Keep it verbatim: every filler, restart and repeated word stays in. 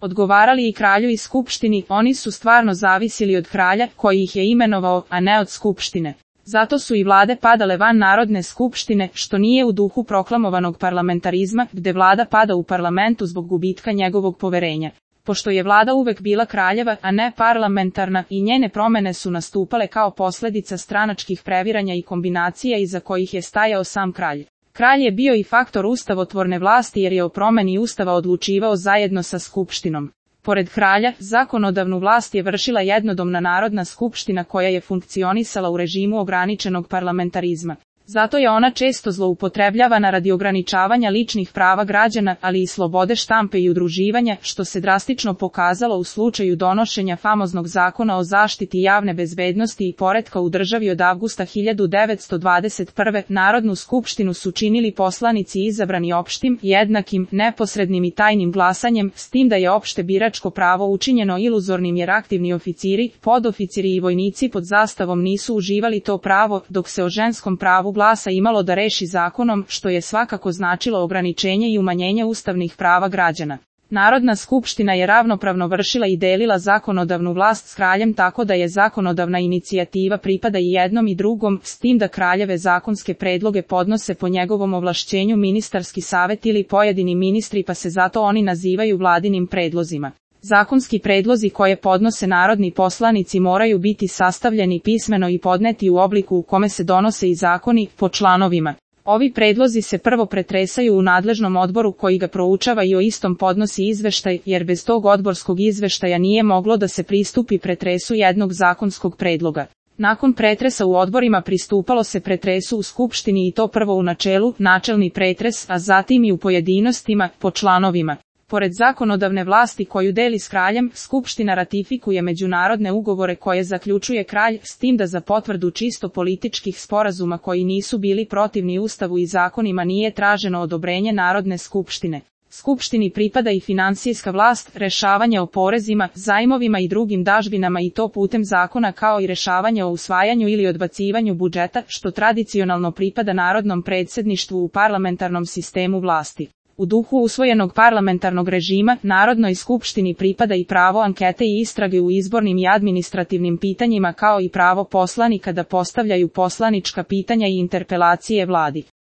odgovarali i kralju i skupštini, oni su stvarno zavisili od kralja, koji ih je imenovao, a ne od skupštine. Zato su i vlade padale van Narodne skupštine, što nije u duhu proklamovanog parlamentarizma, gde vlada pada u parlamentu zbog gubitka njegovog poverenja. Pošto je vlada uvek bila kraljeva, a ne parlamentarna, i njene promene su nastupale kao posledica stranačkih previranja i kombinacija iza kojih je stajao sam kralj. Kralj je bio i faktor ustavotvorne vlasti jer je o promeni ustava odlučivao zajedno sa skupštinom. Pored kralja, zakonodavnu vlast je vršila jednodomna Narodna skupština koja je funkcionisala u režimu ograničenog parlamentarizma. Zato je ona često zloupotrebljavana radi ograničavanja ličnih prava građana, ali i slobode štampe i udruživanja, što se drastično pokazalo u slučaju donošenja famoznog zakona o zaštiti javne bezbednosti i poretka u državi od avgusta hiljadu devetsto dvadeset prve. Narodnu skupštinu su činili poslanici izabrani opštim, jednakim, neposrednim i tajnim glasanjem, s tim da je opšte biračko pravo učinjeno iluzornim jer aktivni oficiri, podoficiri i vojnici pod zastavom nisu uživali to pravo, dok se o ženskom pravu glasa imalo da reši zakonom, što je svakako značilo ograničenje i umanjenje ustavnih prava građana. Narodna skupština je ravnopravno vršila i delila zakonodavnu vlast s kraljem tako da je zakonodavna inicijativa pripada i jednom i drugom, s tim da kraljeve zakonske predloge podnose po njegovom ovlašćenju ministarski savet ili pojedini ministri pa se zato oni nazivaju vladinim predlozima. Zakonski predlozi koje podnose narodni poslanici moraju biti sastavljeni pismeno i podneti u obliku u kome se donose i zakoni, po članovima. Ovi predlozi se prvo pretresaju u nadležnom odboru koji ga proučava i o istom podnosi izveštaj, jer bez tog odborskog izveštaja nije moglo da se pristupi pretresu jednog zakonskog predloga. Nakon pretresa u odborima pristupalo se pretresu u skupštini i to prvo u načelu, načelni pretres, a zatim i u pojedinostima, po članovima. Pored zakonodavne vlasti koju deli s kraljem, skupština ratifikuje međunarodne ugovore koje zaključuje kralj, s tim da za potvrdu čisto političkih sporazuma koji nisu bili protivni ustavu i zakonima nije traženo odobrenje Narodne skupštine. Skupštini pripada i finansijska vlast, rešavanje o porezima, zajmovima i drugim dažbinama i to putem zakona kao i rešavanje o usvajanju ili odbacivanju budžeta, što tradicionalno pripada narodnom predsjedništvu u parlamentarnom sistemu vlasti. U duhu usvojenog parlamentarnog režima, Narodnoj skupštini pripada i pravo ankete i istrage u izbornim i administrativnim pitanjima kao i pravo poslanika da postavljaju poslanička pitanja i interpelacije vladi.